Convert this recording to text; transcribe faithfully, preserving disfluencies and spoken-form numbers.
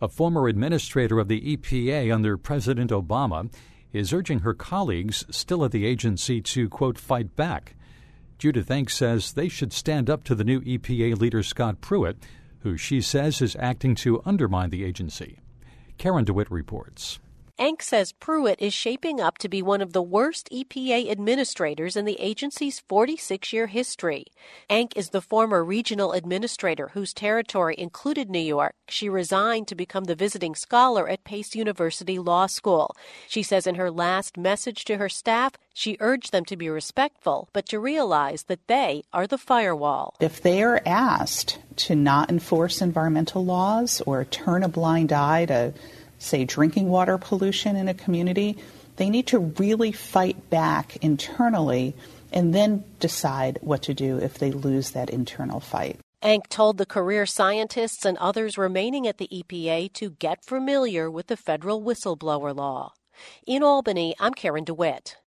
A former administrator of the E P A under President Obama is urging her colleagues still at the agency to, quote, fight back. Judith Enck says they should stand up to the new E P A leader Scott Pruitt, who she says is acting to undermine the agency. Karen DeWitt reports. Enck says Pruitt is shaping up to be one of the worst E P A administrators in the agency's forty-six-year history. Enck is the former regional administrator whose territory included New York. She resigned to become the visiting scholar at Pace University Law School. She says in her last message to her staff, she urged them to be respectful, but to realize that they are the firewall. If they are asked to not enforce environmental laws or turn a blind eye to, say, drinking water pollution in a community, they need to really fight back internally and then decide what to do if they lose that internal fight. Enck told the career scientists and others remaining at the E P A to get familiar with the federal whistleblower law. In Albany, I'm Karen DeWitt.